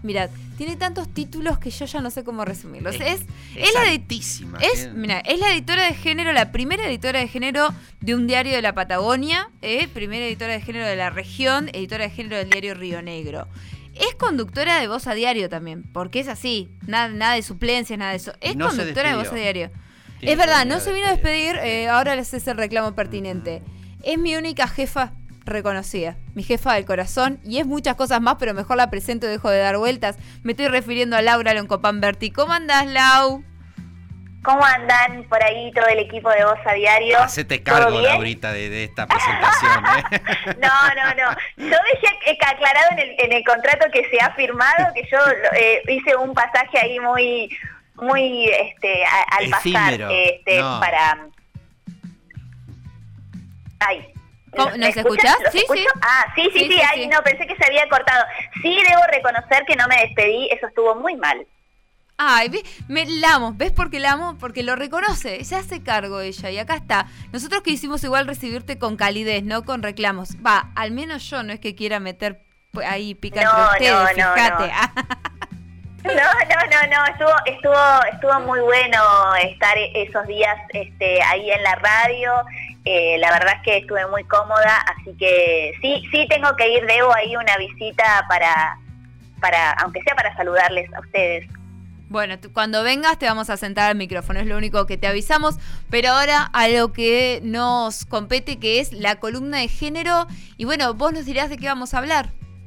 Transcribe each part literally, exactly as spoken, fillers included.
mirad, tiene tantos títulos que yo ya no sé cómo resumirlos. Es, es, es la altísima. Es, mira, es la editora de género, la primera editora de género de un diario de la Patagonia, eh, primera editora de género de la región, editora de género del diario Río Negro. Es conductora de Voz a Diario también, porque es así, nada, nada de suplencias, nada de eso. Es no conductora de Voz a Diario. Tiene es verdad, no se vino a despedir, eh, ahora les hace el reclamo pertinente. Es mi única jefa reconocida, mi jefa del corazón, y es muchas cosas más, pero mejor la presento y dejo de dar vueltas. Me estoy refiriendo a Laura Loncopan-Berti. ¿Cómo andás, Lau? ¿Cómo andan por ahí todo el equipo de Voz a Diario? Hacete cargo, Laurita, de, de esta presentación, ¿eh? No, no, no. Yo dejé aclarado en el, en el contrato que se ha firmado que yo eh, hice un pasaje ahí muy, muy, este, a, al Efímero. pasar, este, no. para. Ay. ¿Nos, ¿Nos escuchás? ¿Los sí, escucho? sí. Ah, sí, sí, sí, sí, sí, ay, sí. No, pensé que se había cortado. Sí, debo reconocer que no me despedí, eso estuvo muy mal. Ay, ¿ves? Me la amo, ¿ves por qué la amo? Porque lo reconoce, se hace cargo ella, y acá está. Nosotros quisimos igual recibirte con calidez, no con reclamos. Va, al menos yo no es que quiera meter ahí pica no, entre ustedes, no, fíjate. No, no, no, no, no, estuvo, estuvo, estuvo muy bueno estar esos días este, ahí en la radio. Eh, la verdad es que estuve muy cómoda, así que sí, sí tengo que ir, debo ahí una visita para, para, aunque sea para saludarles a ustedes. Bueno, tú, cuando vengas te vamos a sentar al micrófono, es lo único que te avisamos, pero ahora a lo que nos compete, que es la columna de género, y bueno, vos nos dirás de qué vamos a hablar.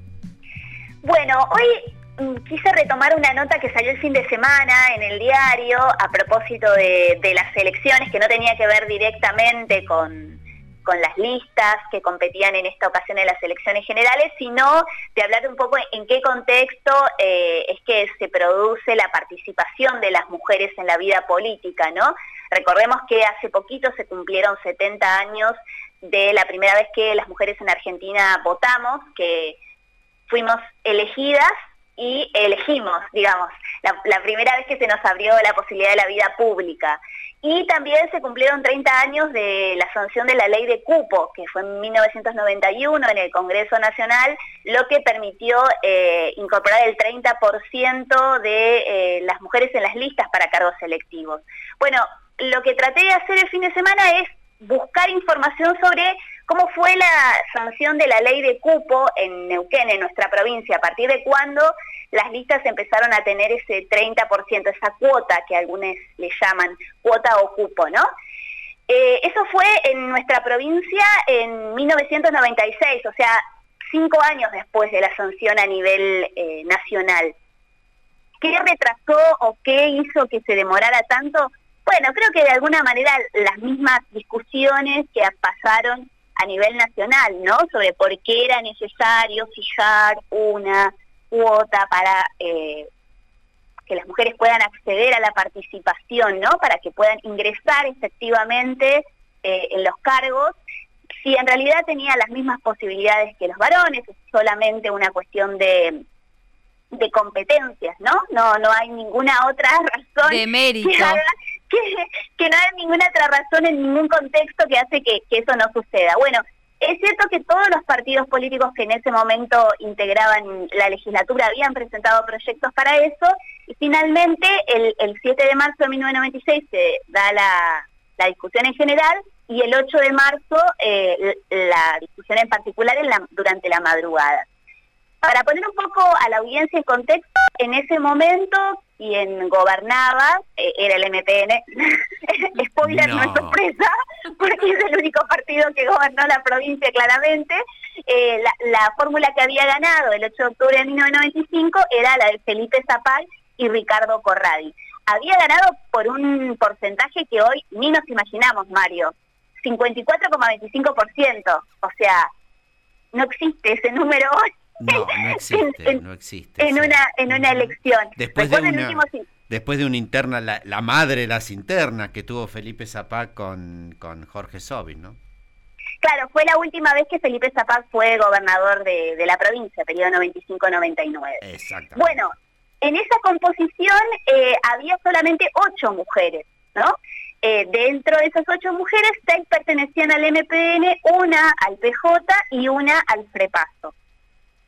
Bueno, hoy mm, quise retomar una nota que salió el fin de semana en el diario a propósito de, de las elecciones, que no tenía que ver directamente con, con las listas que competían en esta ocasión en las elecciones generales, sino de hablar un poco en qué contexto eh, es que se produce la participación de las mujeres en la vida política, ¿no? Recordemos que hace poquito se cumplieron setenta años de la primera vez que las mujeres en Argentina votamos, que fuimos elegidas y elegimos, digamos, la, la primera vez que se nos abrió la posibilidad de la vida pública. Y también se cumplieron treinta años de la sanción de la ley de cupo, que fue en mil novecientos noventa y uno en el Congreso Nacional, lo que permitió eh, incorporar el treinta por ciento de eh, las mujeres en las listas para cargos electivos. Bueno, lo que traté de hacer el fin de semana es buscar información sobre cómo fue la sanción de la ley de cupo en Neuquén, en nuestra provincia, a partir de cuándo las listas empezaron a tener ese treinta por ciento, esa cuota que algunos le llaman cuota o cupo, ¿no? Eh, eso fue en nuestra provincia en mil novecientos noventa y seis, o sea, cinco años después de la sanción a nivel eh, nacional. ¿Qué retrasó o qué hizo que se demorara tanto? Bueno, creo que de alguna manera las mismas discusiones que pasaron a nivel nacional, ¿no? Sobre por qué era necesario fijar una cuota para eh, que las mujeres puedan acceder a la participación, ¿no? Para que puedan ingresar efectivamente eh, en los cargos, si en realidad tenía las mismas posibilidades que los varones, es solamente una cuestión de, de competencias, ¿no? No, no hay ninguna otra razón de mérito. Que haga, que, que no hay ninguna otra razón en ningún contexto que hace que, que eso no suceda. Bueno, es cierto que todos los partidos políticos que en ese momento integraban la legislatura habían presentado proyectos para eso, y finalmente el, el siete de marzo de mil novecientos noventa y seis se da la, la discusión en general, y el ocho de marzo eh, la discusión en particular en la, durante la madrugada. Para poner un poco a la audiencia en contexto, en ese momento quien gobernaba eh, era el M P N. Spoiler, no. no es sorpresa, porque es el único partido que gobernó la provincia claramente. Eh, la, la fórmula que había ganado el ocho de octubre de mil novecientos noventa y cinco era la de Felipe Zapal y Ricardo Corradi. Había ganado por un porcentaje que hoy ni nos imaginamos, Mario, cincuenta y cuatro coma veinticinco por ciento. O sea, no existe ese número hoy. No, no existe, en, no existe. En, sí. una, en una elección. Después de una, último... después de una interna, la, la madre de las internas que tuvo Felipe Zapag con, con Jorge Sobis, ¿no? Claro, fue la última vez que Felipe Zapag fue gobernador de, de la provincia, periodo noventa y cinco a noventa y nueve. Exactamente. Bueno, en esa composición eh, había solamente ocho mujeres, ¿no? Eh, dentro de esas ocho mujeres, seis pertenecían al M P N, una al P J y una al FREPASO.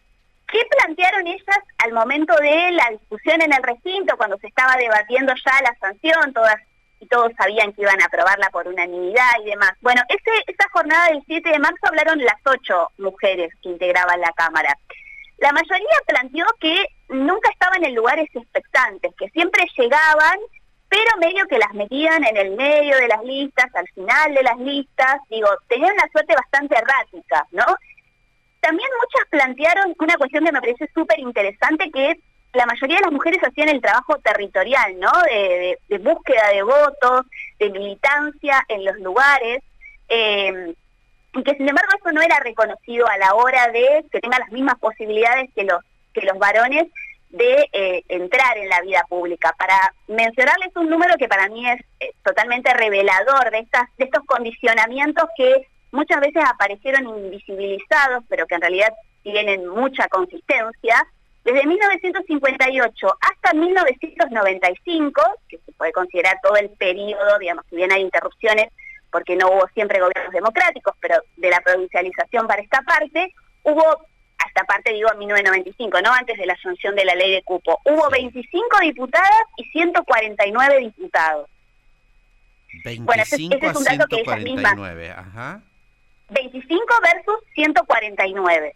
¿Qué plantearon ellas al momento de la discusión en el recinto, cuando se estaba debatiendo ya la sanción, todas y todos sabían que iban a aprobarla por unanimidad y demás? Bueno, ese, esa jornada del siete de marzo hablaron las ocho mujeres que integraban la Cámara. La mayoría planteó que nunca estaban en lugares expectantes, que siempre llegaban, pero medio que las metían en el medio de las listas, al final de las listas, digo, tenían una suerte bastante errática, ¿no? También muchas plantearon una cuestión que me parece súper interesante, que es la mayoría de las mujeres hacían el trabajo territorial, ¿no? De, de, de búsqueda de votos, de militancia en los lugares, eh, y que sin embargo eso no era reconocido a la hora de que tengan las mismas posibilidades que los, que los varones de eh, entrar en la vida pública. Para mencionarles un número que para mí es eh, totalmente revelador de, estas, de estos condicionamientos que muchas veces aparecieron invisibilizados, pero que en realidad tienen mucha consistencia. Desde mil novecientos cincuenta y ocho hasta mil novecientos noventa y cinco, que se puede considerar todo el periodo, digamos, si bien hay interrupciones, porque no hubo siempre gobiernos democráticos, pero de la provincialización para esta parte, hubo, a esta parte digo en mil novecientos noventa y cinco, no antes de la sanción de la ley de cupo, hubo veinticinco diputadas y ciento cuarenta y nueve diputados. veinticinco bueno, ese, ese es un dato que ellas mismas, ajá. veinticinco versus ciento cuarenta y nueve.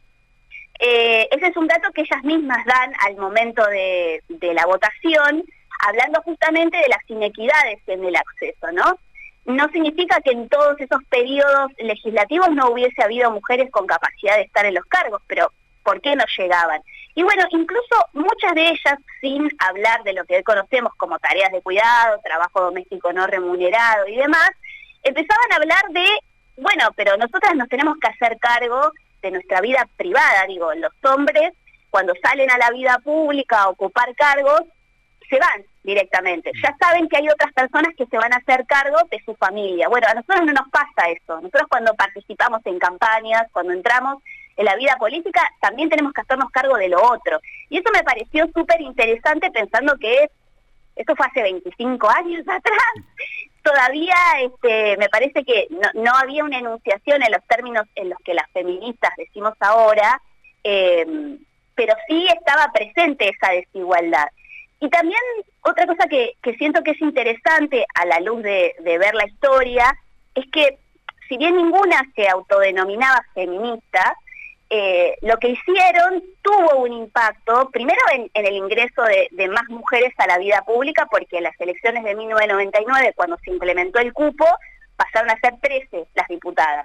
Eh, ese es un dato que ellas mismas dan al momento de, de la votación, hablando justamente de las inequidades en el acceso, ¿no? No significa que en todos esos periodos legislativos no hubiese habido mujeres con capacidad de estar en los cargos, pero ¿por qué no llegaban? Y bueno, incluso muchas de ellas, sin hablar de lo que hoy conocemos como tareas de cuidado, trabajo doméstico no remunerado y demás, empezaban a hablar de, bueno, pero nosotras nos tenemos que hacer cargo de nuestra vida privada, digo, los hombres cuando salen a la vida pública a ocupar cargos, se van directamente, ya saben que hay otras personas que se van a hacer cargo de su familia. Bueno, a nosotros no nos pasa eso, nosotros cuando participamos en campañas, cuando entramos en la vida política, también tenemos que hacernos cargo de lo otro. Y eso me pareció súper interesante pensando que esto fue hace veinticinco años atrás. Todavía este, me parece que no, no había una enunciación en los términos en los que las feministas decimos ahora, eh, pero sí estaba presente esa desigualdad. Y también otra cosa que, que siento que es interesante a la luz de, de ver la historia, es que si bien ninguna se autodenominaba feminista, eh, lo que hicieron tuvo un impacto, primero en, en el ingreso de, de más mujeres a la vida pública, porque en las elecciones de mil novecientos noventa y nueve, cuando se implementó el cupo, pasaron a ser trece las diputadas.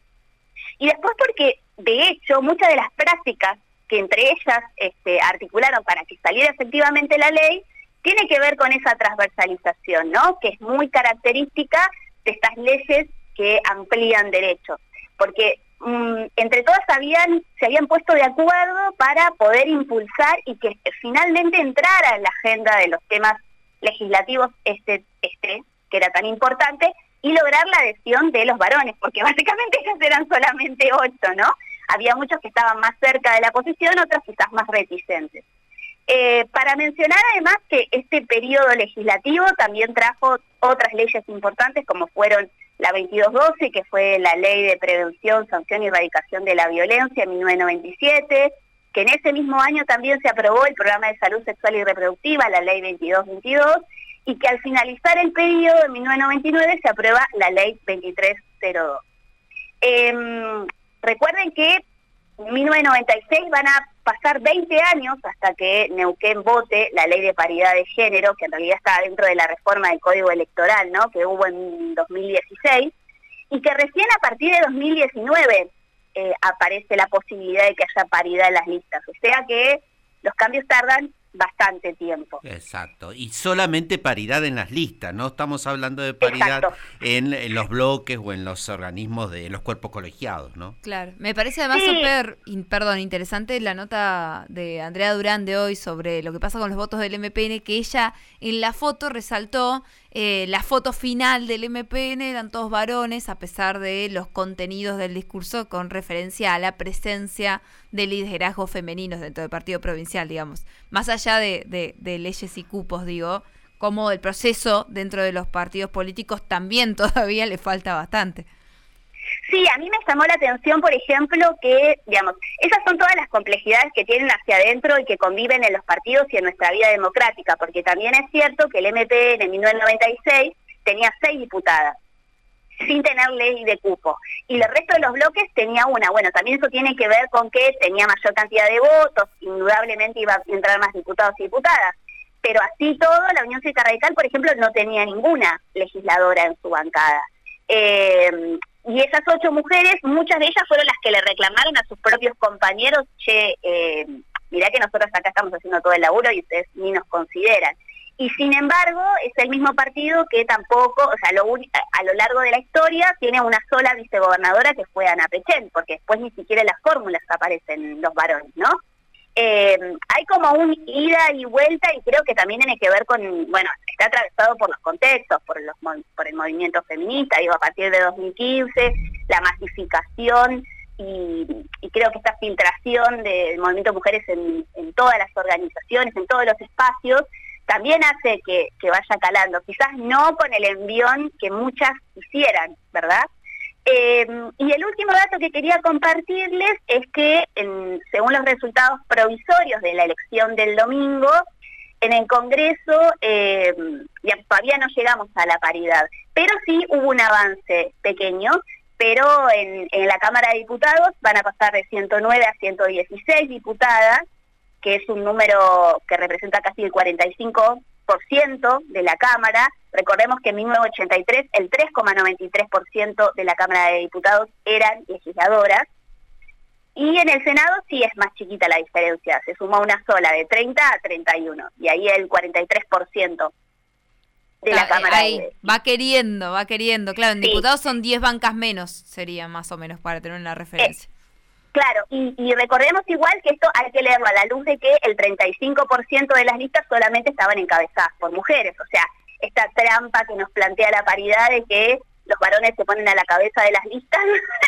Y después porque, de hecho, muchas de las prácticas que entre ellas este, articularon para que saliera efectivamente la ley, tiene que ver con esa transversalización, ¿no? Que es muy característica de estas leyes que amplían derechos. Porque mmm, entre todas habían, se habían puesto de acuerdo para poder impulsar y que finalmente entrara en la agenda de los temas legislativos este, este que era tan importante, y lograr la adhesión de los varones, porque básicamente ellas eran solamente ocho, ¿no? Había muchos que estaban más cerca de la posición, otros quizás más reticentes. Eh, para mencionar además que este periodo legislativo también trajo otras leyes importantes, como fueron la veintidós doce, que fue la Ley de Prevención, Sanción y Erradicación de la Violencia en mil novecientos noventa y siete, que en ese mismo año también se aprobó el Programa de Salud Sexual y Reproductiva, la Ley veintidós veintidós, y que al finalizar el periodo de mil novecientos noventa y nueve se aprueba la Ley veintitrés cero dos. Eh, Recuerden que en mil novecientos noventa y seis van a pasar veinte años hasta que Neuquén vote la ley de paridad de género, que en realidad está dentro de la reforma del Código Electoral, ¿no? Que hubo en dos mil dieciséis, y que recién a partir de dos mil diecinueve eh, aparece la posibilidad de que haya paridad en las listas. O sea que los cambios tardan bastante tiempo. Exacto, y solamente paridad en las listas, no estamos hablando de paridad en, en los bloques o en los organismos de los cuerpos colegiados, ¿no? Claro, me parece además sí. súper, perdón, interesante la nota de Andrea Durán de hoy sobre lo que pasa con los votos del M P N, que ella en la foto resaltó eh, la foto final del M P N, eran todos varones, a pesar de los contenidos del discurso con referencia a la presencia de liderazgos femeninos dentro del partido provincial, digamos, más allá de, de, de leyes y cupos, digo, como el proceso dentro de los partidos políticos también todavía le falta bastante. Sí, a mí me llamó la atención, por ejemplo, que, digamos, esas son todas las complejidades que tienen hacia adentro y que conviven en los partidos y en nuestra vida democrática, porque también es cierto que el M P N en mil novecientos noventa y seis tenía seis diputadas, sin tener ley de cupo, y el resto de los bloques tenía una. Bueno, también eso tiene que ver con que tenía mayor cantidad de votos, indudablemente iba a entrar más diputados y diputadas, pero así todo, la Unión Cívica Radical, por ejemplo, no tenía ninguna legisladora en su bancada. Eh, y esas ocho mujeres, muchas de ellas fueron las que le reclamaron a sus propios compañeros, che, eh, mirá que nosotros acá estamos haciendo todo el laburo y ustedes ni nos consideran. Y sin embargo, es el mismo partido que tampoco, o sea, lo a lo largo de la historia tiene una sola vicegobernadora que fue Ana Pechén, porque después ni siquiera en las fórmulas aparecen los varones, ¿no? Eh, hay como un ida y vuelta y creo que también tiene que ver con, bueno, está atravesado por los contextos, por, los, por el movimiento feminista, digo, a partir de dos mil quince, la masificación y, y creo que esta filtración del movimiento de mujeres en, en todas las organizaciones, en todos los espacios, también hace que, que vaya calando, quizás no con el envión que muchas quisieran, ¿verdad? Eh, y el último dato que quería compartirles es que, en, según los resultados provisorios de la elección del domingo, en el Congreso eh, ya, todavía no llegamos a la paridad, pero sí hubo un avance pequeño, pero en, en la Cámara de Diputados van a pasar de ciento nueve a ciento dieciséis diputadas, que es un número que representa casi el cuarenta y cinco por ciento de la Cámara. Recordemos que en mil novecientos ochenta y tres el tres coma noventa y tres por ciento de la Cámara de Diputados eran legisladoras, y en el Senado sí es más chiquita la diferencia, se sumó una sola, de treinta a treinta y uno, y ahí el cuarenta y tres por ciento de la ah, Cámara. Ahí, de... va queriendo, va queriendo, claro, en sí. Diputados son diez bancas menos, sería más o menos, para tener una referencia. Eh, Claro, y, y recordemos igual que esto hay que leerlo a la luz de que el treinta y cinco por ciento de las listas solamente estaban encabezadas por mujeres, o sea, esta trampa que nos plantea la paridad de que los varones se ponen a la cabeza de las listas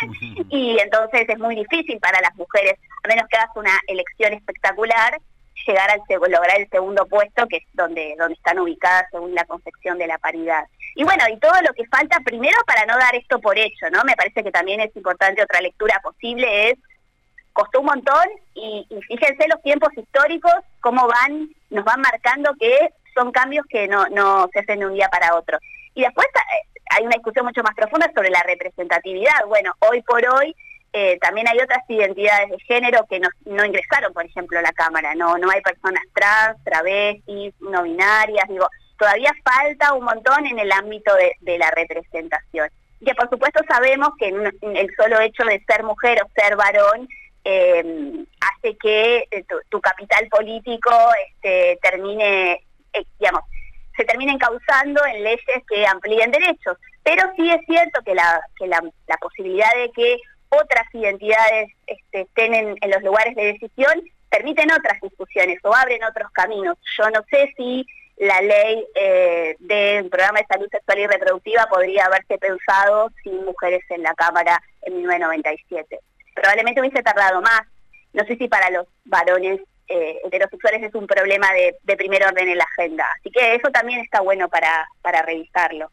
y entonces es muy difícil para las mujeres, a menos que hagas una elección espectacular, llegar al lograr el segundo puesto, que es donde, donde están ubicadas según la concepción de la paridad. Y bueno, y todo lo que falta, primero para no dar esto por hecho, ¿no? Me parece que también es importante, otra lectura posible es, costó un montón y, y fíjense los tiempos históricos, cómo van, nos van marcando que son cambios que no, no se hacen de un día para otro. Y después hay una discusión mucho más profunda sobre la representatividad. Bueno, hoy por hoy eh, también hay otras identidades de género que no, no ingresaron, por ejemplo, a la Cámara. No, no hay personas trans, travestis, no binarias, digo, todavía falta un montón en el ámbito de, de la representación. Y que por supuesto sabemos que el solo hecho de ser mujer o ser varón Eh, hace que eh, tu, tu capital político este, termine, eh, digamos, se termine encauzando en leyes que amplíen derechos. Pero sí es cierto que la, que la, la posibilidad de que otras identidades este, estén en, en los lugares de decisión permiten otras discusiones o abren otros caminos. Yo no sé si la ley eh, del programa de salud sexual y reproductiva podría haberse pensado sin mujeres en la Cámara en mil novecientos noventa y siete. Probablemente hubiese tardado más. No sé si para los varones eh, heterosexuales es un problema de, de primer orden en la agenda. Así que eso también está bueno para, para revisarlo.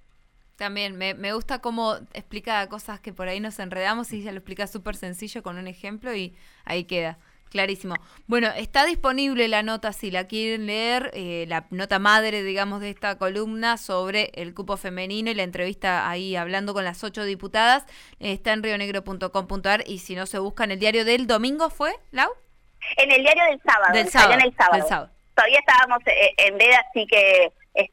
También me, me gusta cómo explica cosas que por ahí nos enredamos y ella lo explica súper sencillo con un ejemplo y ahí queda. Clarísimo. Bueno, está disponible la nota, si la quieren leer, eh, la nota madre, digamos, de esta columna sobre el cupo femenino y la entrevista ahí hablando con las ocho diputadas, eh, está en rio negro punto com punto a r y si no se busca en el diario del domingo, ¿fue, Lau? En el diario del sábado. Del sábado. En el sábado. Del sábado. Todavía estábamos eh, en veda, así que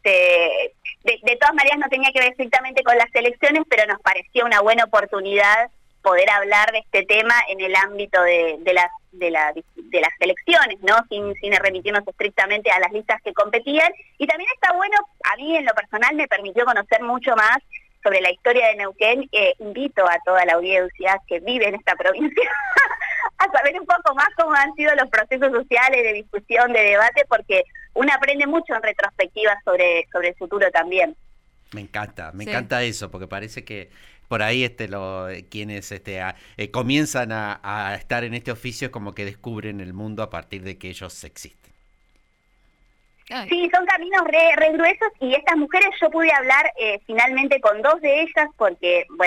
este de, de todas maneras no tenía que ver estrictamente con las elecciones, pero nos parecía una buena oportunidad poder hablar de este tema en el ámbito de, de, las, de, la, de las elecciones, ¿no? Sin, sin remitirnos estrictamente a las listas que competían. Y también está bueno, a mí en lo personal me permitió conocer mucho más sobre la historia de Neuquén. Eh, invito a toda la audiencia que vive en esta provincia a saber un poco más cómo han sido los procesos sociales de discusión, de debate, porque uno aprende mucho en retrospectiva sobre, sobre el futuro también. Me encanta, me sí. encanta eso, porque parece que por ahí este lo quienes este a, eh, comienzan a, a estar en este oficio como que descubren el mundo a partir de que ellos existen. Ay. Sí, son caminos re, re gruesos y estas mujeres yo pude hablar eh, finalmente con dos de ellas porque, bueno,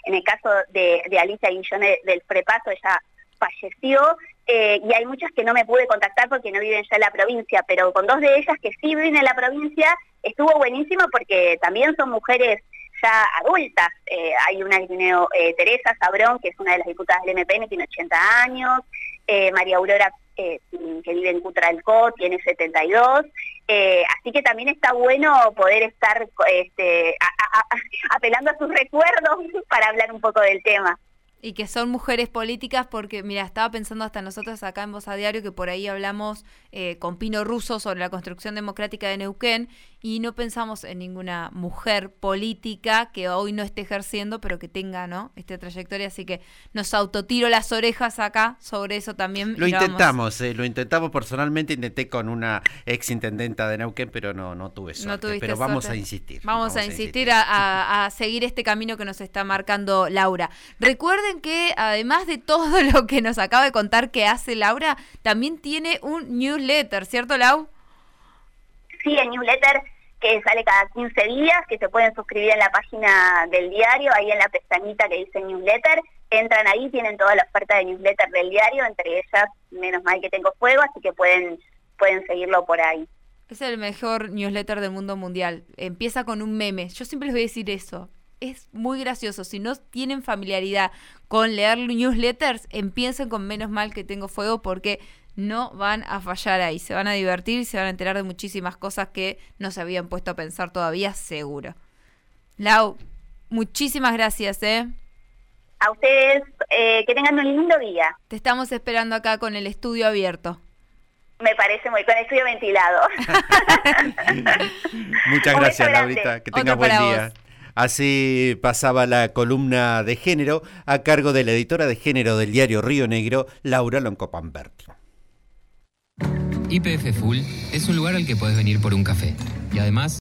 en el caso de, de Alicia Guillone del Frepaso, ella falleció, eh, y hay muchas que no me pude contactar porque no viven ya en la provincia, pero con dos de ellas que sí viven en la provincia, estuvo buenísimo porque también son mujeres ya adultas. Eh, hay una que tiene eh, Teresa Sabrón, que es una de las diputadas del M P N, tiene ochenta años, eh, María Aurora, eh, que vive en Cutralcó, tiene setenta y dos, eh, así que también está bueno poder estar este, a, a, a, apelando a sus recuerdos para hablar un poco del tema. Y que son mujeres políticas porque, mira, estaba pensando hasta nosotros acá en Voz a Diario que por ahí hablamos eh, con Pino Russo sobre la construcción democrática de Neuquén y no pensamos en ninguna mujer política que hoy no esté ejerciendo, pero que tenga, ¿no?, esta trayectoria. Así que nos autotiro las orejas acá sobre eso también. Lo intentamos, eh, lo intentamos personalmente, intenté con una ex intendenta de Neuquén, pero no, no tuve suerte. No pero suerte. vamos a insistir. Vamos, vamos a insistir a, a, a seguir este camino que nos está marcando Laura. Recuerden que además de todo lo que nos acaba de contar que hace Laura, también tiene un newsletter, ¿cierto, Lau? Sí, el newsletter que sale cada quince días, que se pueden suscribir en la página del diario, ahí en la pestañita que dice newsletter, entran ahí, tienen toda la oferta de newsletter del diario, entre ellas, menos mal que tengo fuego, así que pueden, pueden seguirlo por ahí. Es el mejor newsletter del mundo mundial, empieza con un meme, yo siempre les voy a decir eso. Es muy gracioso. Si no tienen familiaridad con leer newsletters, empiecen con Menos Mal que Tengo Fuego porque no van a fallar ahí. Se van a divertir y se van a enterar de muchísimas cosas que no se habían puesto a pensar todavía, seguro. Lau, muchísimas gracias, ¿eh? A ustedes, eh, que tengan un lindo día. Te estamos esperando acá con el estudio abierto. Me parece muy, con el estudio ventilado. Muchas gracias, Laurita. Que tengas buen día. Vos. Así pasaba la columna de género a cargo de la editora de género del diario Río Negro, Laura Loncopamberti. Y P F Full es un lugar al que podés venir por un café. Y además